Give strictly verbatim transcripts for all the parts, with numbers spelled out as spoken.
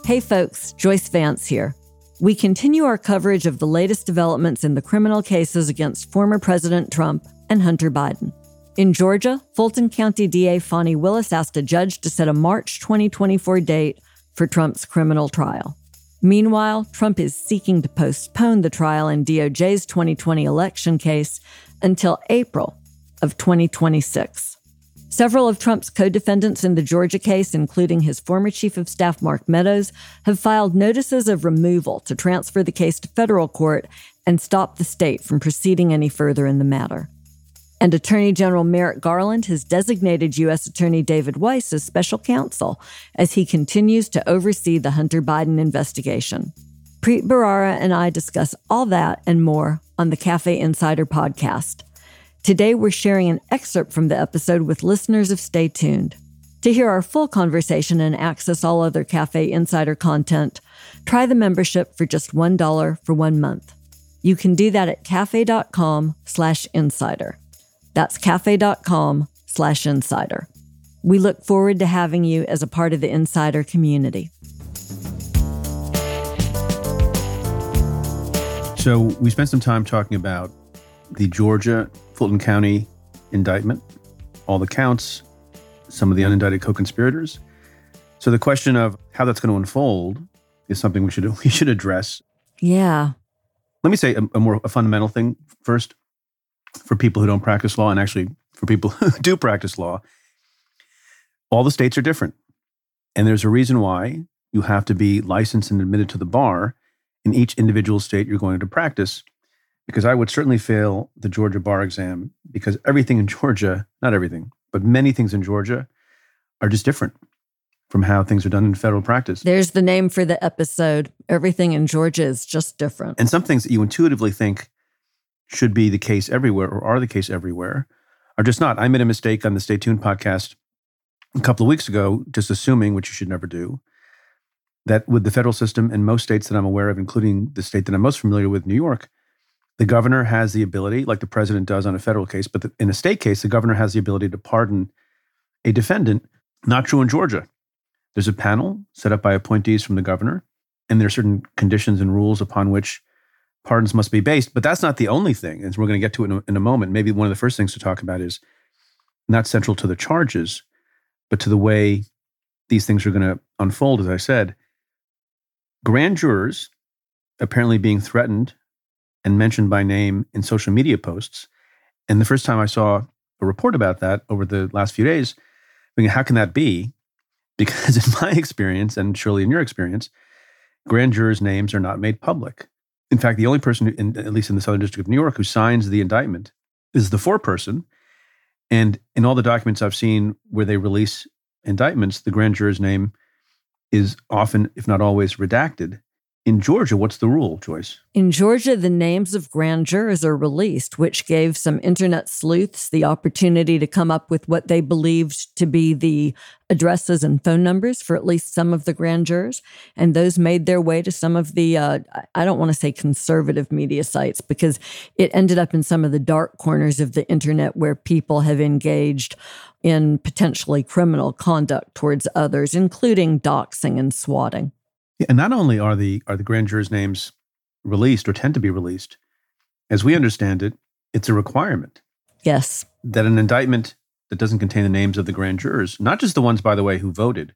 Hey folks, Joyce Vance here. We continue our coverage of the latest developments in the criminal cases against former President Trump and Hunter Biden. In Georgia, Fulton County D A Fani Willis asked a judge to set a March twenty twenty-four date for Trump's criminal trial. Meanwhile, Trump is seeking to postpone the trial in D O J's twenty twenty election case until April of twenty twenty-six. Several of Trump's co-defendants in the Georgia case, including his former chief of staff Mark Meadows, have filed notices of removal to transfer the case to federal court and stop the state from proceeding any further in the matter. And Attorney General Merrick Garland has designated U S Attorney David Weiss as special counsel as he continues to oversee the Hunter Biden investigation. Preet Bharara and I discuss all that and more on the Cafe Insider podcast. Today, we're sharing an excerpt from the episode with listeners of Stay Tuned. To hear our full conversation and access all other Cafe Insider content, try the membership for just one dollar for one month. You can do that at cafe.com slash insider. That's cafe.com slash insider. We look forward to having you as a part of the Insider community. So we spent some time talking about the Georgia Fulton County indictment, all the counts, some of the unindicted co-conspirators. So the question of how that's going to unfold is something we should we should address. Yeah. Let me say a, a more a fundamental thing first for people who don't practice law, and actually for people who do practice law. All the states are different. And there's a reason why you have to be licensed and admitted to the bar in each individual state you're going to practice. Because I would certainly fail the Georgia bar exam because everything in Georgia, not everything, but many things in Georgia are just different from how things are done in federal practice. There's the name for the episode. Everything in Georgia is just different. And some things that you intuitively think should be the case everywhere or are the case everywhere are just not. I made a mistake on the Stay Tuned podcast a couple of weeks ago, just assuming, which you should never do, that with the federal system in most states that I'm aware of, including the state that I'm most familiar with, New York, the governor has the ability, like the president does on a federal case, but the, in a state case, the governor has the ability to pardon a defendant. Not true in Georgia. There's a panel set up by appointees from the governor, and there are certain conditions and rules upon which pardons must be based. But that's not the only thing, and we're going to get to it in a, in a moment. Maybe one of the first things to talk about is not central to the charges, but to the way these things are going to unfold, as I said. Grand jurors apparently being threatened and mentioned by name in social media posts. And the first time I saw a report about that over the last few days, thinking, how can that be? Because in my experience, and surely in your experience, grand jurors' names are not made public. In fact, the only person, who, in, at least in the Southern District of New York, who signs the indictment is the foreperson. And in all the documents I've seen where they release indictments, the grand juror's name is often, if not always, redacted. In Georgia, what's the rule, Joyce? In Georgia, the names of grand jurors are released, which gave some internet sleuths the opportunity to come up with what they believed to be the addresses and phone numbers for at least some of the grand jurors. And those made their way to some of the, uh, I don't want to say conservative media sites, because it ended up in some of the dark corners of the internet where people have engaged in potentially criminal conduct towards others, including doxing and swatting. Yeah, and not only are the are the grand jurors' names released or tend to be released, as we understand it, it's a requirement. Yes. That an indictment that doesn't contain the names of the grand jurors, not just the ones, by the way, who voted,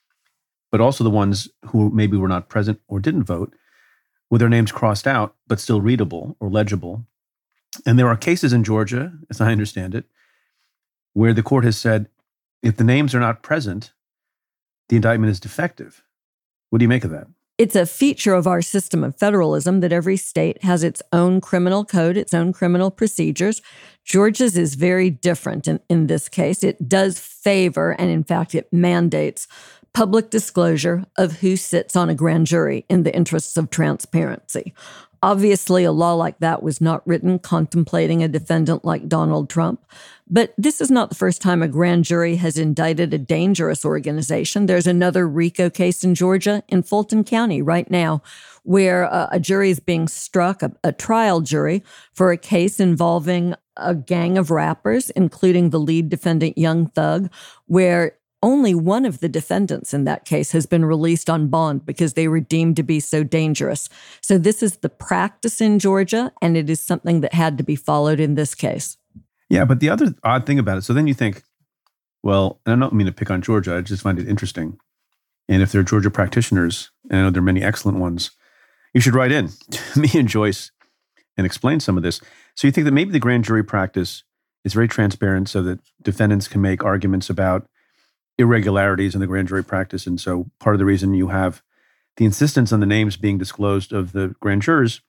but also the ones who maybe were not present or didn't vote, with their names crossed out, but still readable or legible. And there are cases in Georgia, as I understand it, where the court has said, if the names are not present, the indictment is defective. What do you make of that? It's a feature of our system of federalism that every state has its own criminal code, its own criminal procedures. Georgia's is very different in, in this case. It does favor, and in fact, it mandates public disclosure of who sits on a grand jury in the interests of transparency. Obviously, a law like that was not written contemplating a defendant like Donald Trump. But this is not the first time a grand jury has indicted a dangerous organization. There's another RICO case in Georgia, in Fulton County right now, where uh, a jury is being struck, a, a trial jury, for a case involving a gang of rappers, including the lead defendant, Young Thug, where only one of the defendants in that case has been released on bond because they were deemed to be so dangerous. So this is the practice in Georgia, and it is something that had to be followed in this case. Yeah, but the other odd thing about it, so then you think, well, and I don't mean to pick on Georgia, I just find it interesting. And if there are Georgia practitioners, and I know there are many excellent ones, you should write in to me and Joyce and explain some of this. So you think that maybe the grand jury practice is very transparent so that defendants can make arguments about irregularities in the grand jury practice. And so part of the reason you have the insistence on the names being disclosed of the grand jurors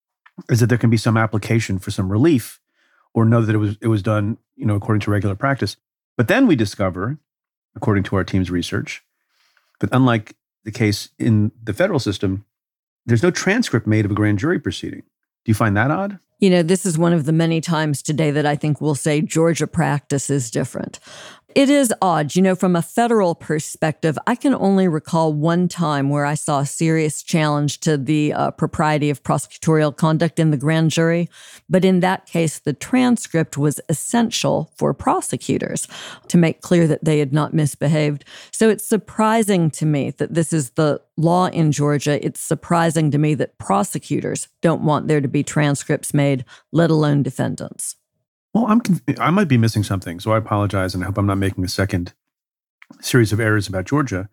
is that there can be some application for some relief or know that it was it was done, you know, according to regular practice. But then we discover, according to our team's research, that unlike the case in the federal system, there's no transcript made of a grand jury proceeding. Do you find that odd? You know, this is one of the many times today that I think we'll say Georgia practice is different. It is odd. You know, from a federal perspective, I can only recall one time where I saw a serious challenge to the uh, propriety of prosecutorial conduct in the grand jury. But in that case, the transcript was essential for prosecutors to make clear that they had not misbehaved. So it's surprising to me that this is the law in Georgia. It's surprising to me that prosecutors don't want there to be transcripts made, let alone defendants. Well, I'm conf- I might be missing something, so I apologize, and I hope I'm not making a second series of errors about Georgia.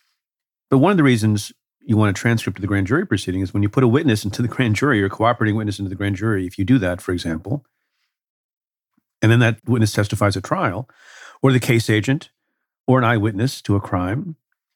But one of the reasons you want a transcript of the grand jury proceeding is when you put a witness into the grand jury or a cooperating witness into the grand jury, if you do that, for example, and then that witness testifies at trial, or the case agent, or an eyewitness to a crime,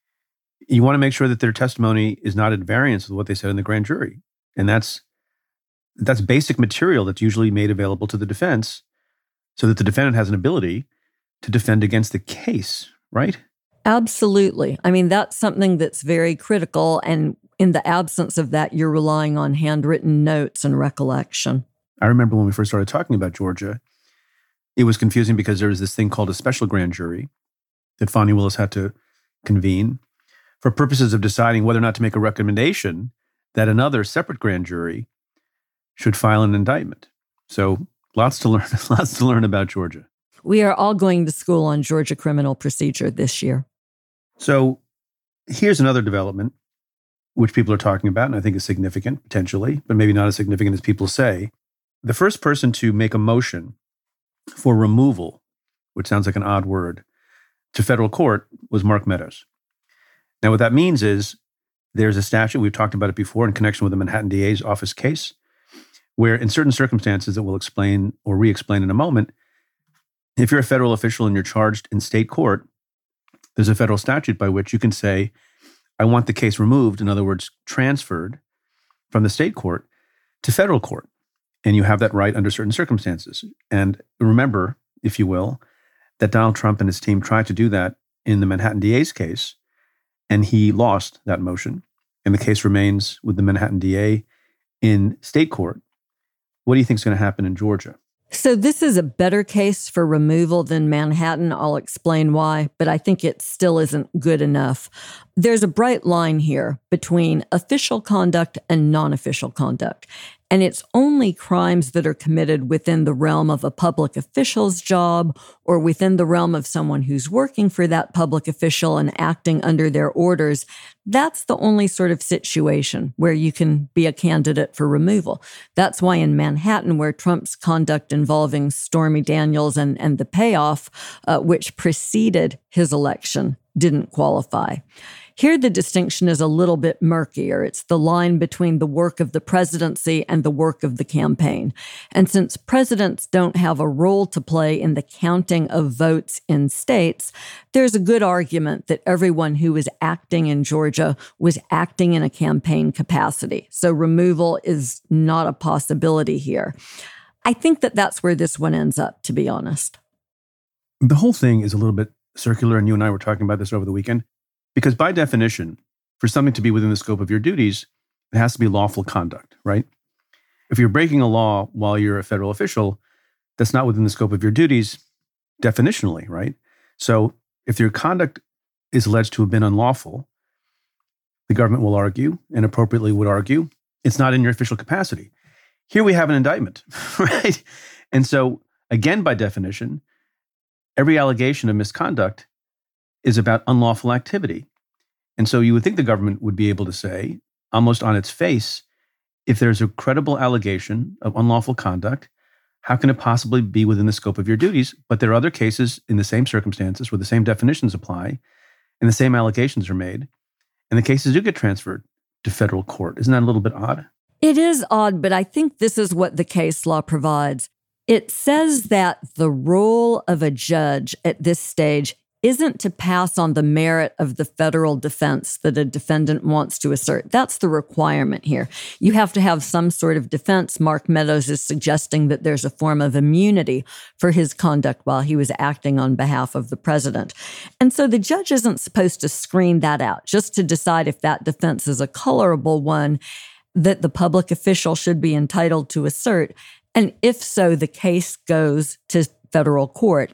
you want to make sure that their testimony is not at variance with what they said in the grand jury. And that's that's basic material that's usually made available to the defense so that the defendant has an ability to defend against the case, right? Absolutely. I mean, that's something that's very critical. And in the absence of that, you're relying on handwritten notes and recollection. I remember when we first started talking about Georgia, it was confusing because there was this thing called a special grand jury that Fani Willis had to convene for purposes of deciding whether or not to make a recommendation that another separate grand jury should file an indictment. So lots to learn, lots to learn about Georgia. We are all going to school on Georgia criminal procedure this year. So here's another development which people are talking about, and I think is significant potentially, but maybe not as significant as people say. The first person to make a motion for removal, which sounds like an odd word, to federal court was Mark Meadows. Now, what that means is there's a statute, we've talked about it before in connection with the Manhattan D A's office case, where in certain circumstances that we'll explain or re-explain in a moment, if you're a federal official and you're charged in state court, there's a federal statute by which you can say, I want the case removed, in other words, transferred from the state court to federal court. And you have that right under certain circumstances. And remember, if you will, that Donald Trump and his team tried to do that in the Manhattan D A's case, and he lost that motion. And the case remains with the Manhattan D A in state court. What do you think is going to happen in Georgia? So this is a better case for removal than Manhattan. I'll explain why, but I think it still isn't good enough. There's a bright line here between official conduct and non-official conduct. And it's only crimes that are committed within the realm of a public official's job or within the realm of someone who's working for that public official and acting under their orders. That's the only sort of situation where you can be a candidate for removal. That's why in Manhattan, where Trump's conduct involving Stormy Daniels and, and the payoff, uh, which preceded his election, didn't qualify. Here, the distinction is a little bit murkier. It's the line between the work of the presidency and the work of the campaign. And since presidents don't have a role to play in the counting of votes in states, there's a good argument that everyone who was acting in Georgia was acting in a campaign capacity. So removal is not a possibility here. I think that that's where this one ends up, to be honest. The whole thing is a little bit circular, and you and I were talking about this over the weekend. Because by definition, for something to be within the scope of your duties, it has to be lawful conduct, right? If you're breaking a law while you're a federal official, that's not within the scope of your duties definitionally, right? So if your conduct is alleged to have been unlawful, the government will argue, and appropriately would argue, it's not in your official capacity. Here we have an indictment, right? And so, again, by definition, every allegation of misconduct is about unlawful activity. And so you would think the government would be able to say, almost on its face, if there's a credible allegation of unlawful conduct, how can it possibly be within the scope of your duties? But there are other cases in the same circumstances where the same definitions apply and the same allegations are made, and the cases do get transferred to federal court. Isn't that a little bit odd? It is odd, but I think this is what the case law provides. It says that the role of a judge at this stage isn't to pass on the merit of the federal defense that a defendant wants to assert. That's the requirement here. You have to have some sort of defense. Mark Meadows is suggesting that there's a form of immunity for his conduct while he was acting on behalf of the president. And so the judge isn't supposed to screen that out, just to decide if that defense is a colorable one that the public official should be entitled to assert. And if so, the case goes to federal court.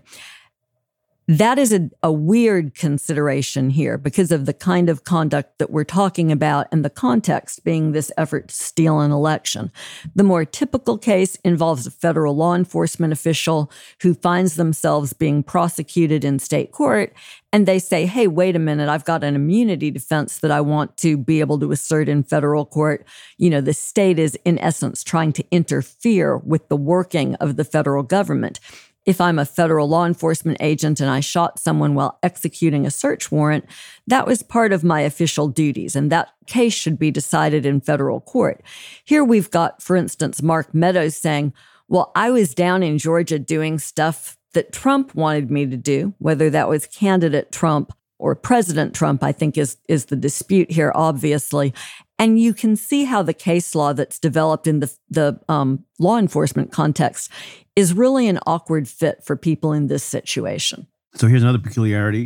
That is a, a weird consideration here because of the kind of conduct that we're talking about and the context being this effort to steal an election. The more typical case involves a federal law enforcement official who finds themselves being prosecuted in state court, and they say, hey, wait a minute, I've got an immunity defense that I want to be able to assert in federal court. You know, the state is, in essence, trying to interfere with the working of the federal government. If I'm a federal law enforcement agent and I shot someone while executing a search warrant, that was part of my official duties, and that case should be decided in federal court. Here we've got, for instance, Mark Meadows saying, well, I was down in Georgia doing stuff that Trump wanted me to do, whether that was candidate Trump or President Trump, I think is, is the dispute here, obviously. And you can see how the case law that's developed in the, the um, law enforcement context is really an awkward fit for people in this situation. So here's another peculiarity,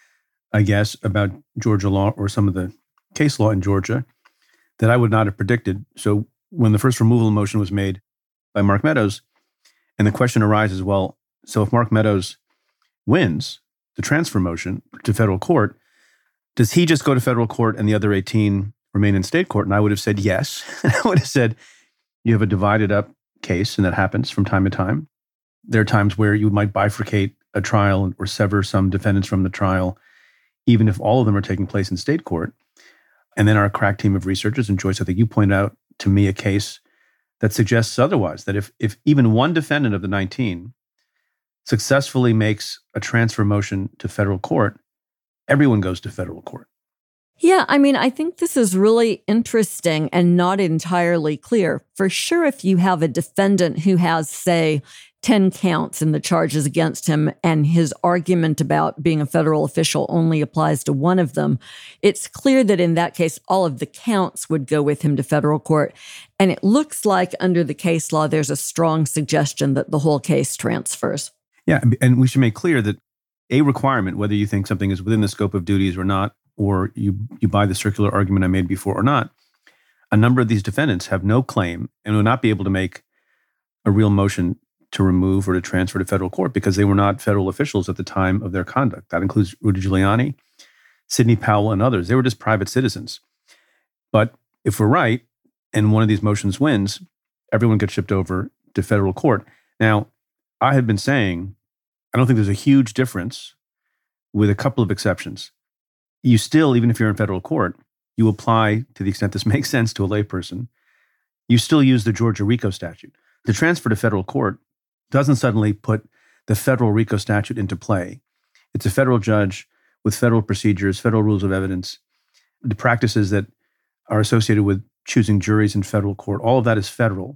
I guess, about Georgia law or some of the case law in Georgia that I would not have predicted. So when the first removal motion was made by Mark Meadows, and the question arises, well, so if Mark Meadows wins the transfer motion to federal court, does he just go to federal court and the other eighteen remain in state court? And I would have said yes. I would have said, you have a divided up case, and that happens from time to time. There are times where you might bifurcate a trial or sever some defendants from the trial, even if all of them are taking place in state court. And then our crack team of researchers, and Joyce, I think you pointed out to me a case that suggests otherwise, that if, if even one defendant of the nineteen successfully makes a transfer motion to federal court, everyone goes to federal court. Yeah, I mean, I think this is really interesting and not entirely clear. For sure, if you have a defendant who has, say, ten counts in the charges against him and his argument about being a federal official only applies to one of them, it's clear that in that case, all of the counts would go with him to federal court. And it looks like under the case law, there's a strong suggestion that the whole case transfers. Yeah, and we should make clear that a requirement, whether you think something is within the scope of duties or not, or you, you buy the circular argument I made before or not, a number of these defendants have no claim and will not be able to make a real motion to remove or to transfer to federal court because they were not federal officials at the time of their conduct. That includes Rudy Giuliani, Sidney Powell, and others. They were just private citizens. But if we're right, and one of these motions wins, everyone gets shipped over to federal court. Now, I had been saying, I don't think there's a huge difference, with a couple of exceptions. You still, even if you're in federal court, you apply, to the extent this makes sense to a layperson, you still use the Georgia RICO statute. The transfer to federal court doesn't suddenly put the federal RICO statute into play. It's a federal judge with federal procedures, federal rules of evidence, the practices that are associated with choosing juries in federal court. All of that is federal.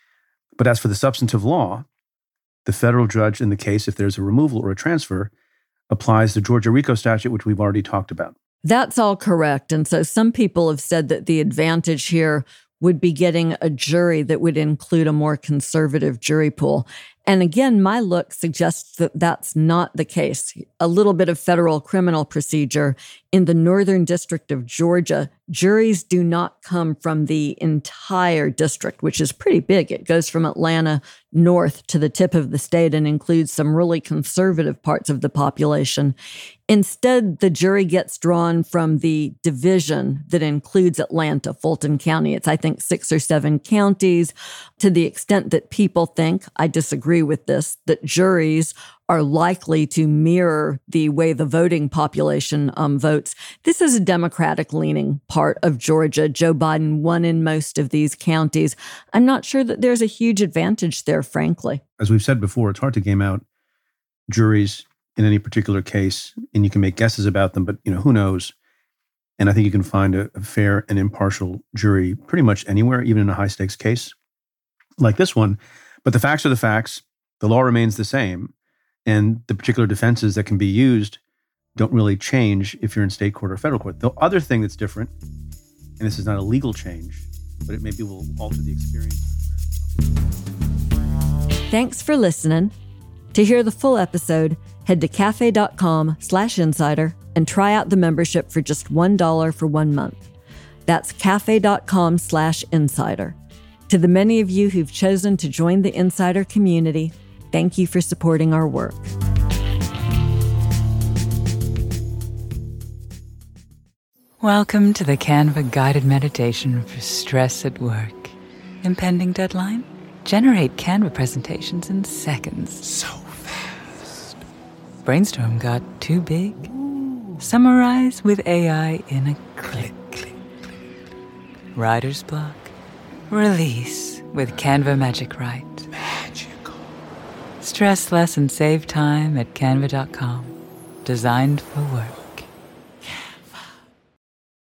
But as for the substantive law, the federal judge in the case, if there's a removal or a transfer, applies the Georgia RICO statute, which we've already talked about. That's all correct. And so some people have said that the advantage here would be getting a jury that would include a more conservative jury pool. And again, my look suggests that that's not the case. A little bit of federal criminal procedure. In the Northern District of Georgia, juries do not come from the entire district, which is pretty big. It goes from Atlanta north to the tip of the state and includes some really conservative parts of the population. Instead, the jury gets drawn from the division that includes Atlanta, Fulton County. It's, I think, six or seven counties. To the extent that people think, I disagree with this, that juries are likely to mirror the way the voting population um, votes. This is a Democratic-leaning part of Georgia. Joe Biden won in most of these counties. I'm not sure that there's a huge advantage there, frankly. As we've said before, it's hard to game out juries in any particular case, and you can make guesses about them, but you know, who knows? And I think you can find a, a fair and impartial jury pretty much anywhere, even in a high-stakes case like this one. But the facts are the facts. The law remains the same. And the particular defenses that can be used don't really change if you're in state court or federal court. The other thing that's different, and this is not a legal change, but it maybe will alter the experience. Thanks for listening. To hear the full episode, head to cafe.com slash insider and try out the membership for just one dollar for one month. That's cafe.com slash insider. To the many of you who've chosen to join the Insider community, thank you for supporting our work. Welcome to the Canva guided meditation for stress at work. Impending deadline? Generate Canva presentations in seconds. So fast. Brainstorm got too big? Ooh. Summarize with A I in a click. click, click. Writer's block? Release with Canva Magic Write. Magical. Stress less and save time at canva dot com. Designed for work.